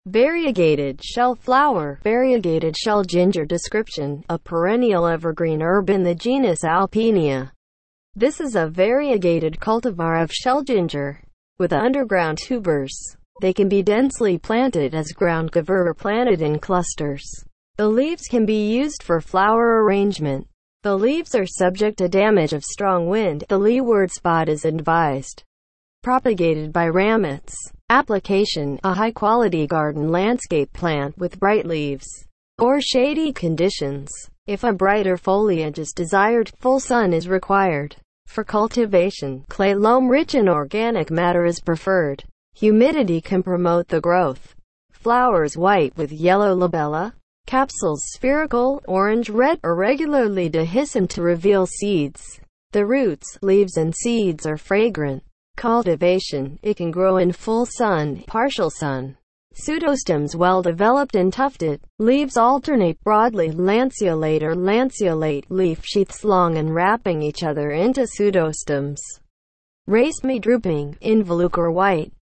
Variegated shell flower. Variegated shell ginger. Description: a perennial evergreen herb in the genus Alpinia. This is a variegated cultivar of shell ginger, with underground tubers. They can be densely planted as ground cover or planted in clusters. The leaves can be used for flower arrangement. The leaves are subject to damage of strong wind. The leeward spot is advised. Propagated by ramets. Application: a high-quality garden landscape plant with bright leaves or shady conditions. If a brighter foliage is desired, full sun is required. For cultivation, clay loam-rich and organic matter is preferred. Humidity can promote the growth. Flowers white with yellow labella. Capsules spherical, orange-red, irregularly dehiscent to reveal seeds. The roots, leaves and seeds are fragrant. Cultivation: it can grow in full sun, partial sun. Pseudostems well developed and tufted. Leaves alternate broadly lanceolate or lanceolate, leaf sheaths long and wrapping each other into pseudostems. Raceme drooping, involucre white.